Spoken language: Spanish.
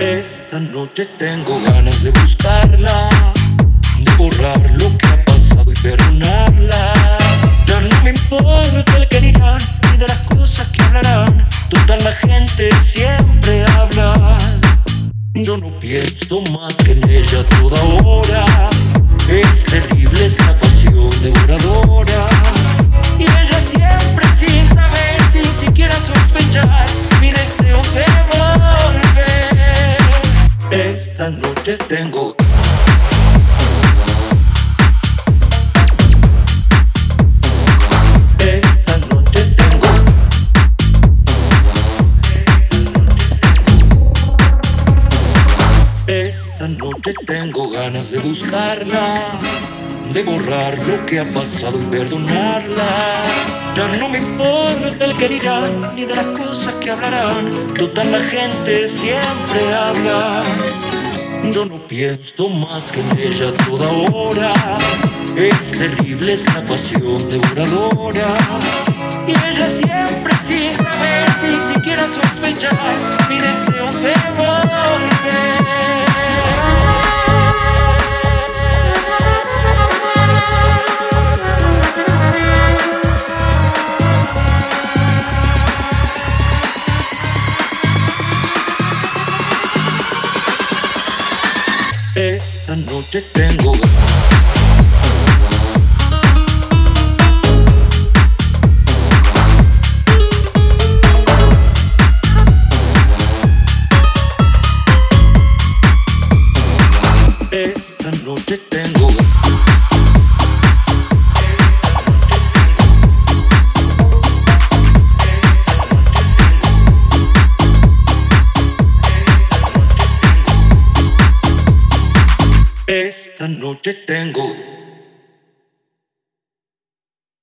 Esta noche tengo ganas de buscarla, de borrar lo que ha pasado y perdonarla. Ya no me importa el que dirán, ni de las cosas que hablarán. Total, la gente siempre habla. Yo no pienso más que en ella a toda hora. Es terrible, es la pasión devoradora. Y ella siempre sin saber, sin siquiera sospechar, mi deseo de volver. Esta noche tengo Esta noche tengo ganas de buscarla, de borrar lo que ha pasado y perdonarla. Ya no me importa el que dirán, ni de las cosas que hablarán. Total, la gente siempre habla. Yo no pienso más que en ella a toda hora. Es terrible, es la pasión devoradora. Y ella siempre sin saber, sin siquiera sospechar, mi deseo de volver. Esta noche tengo Esta noche tengo Esta noche tengo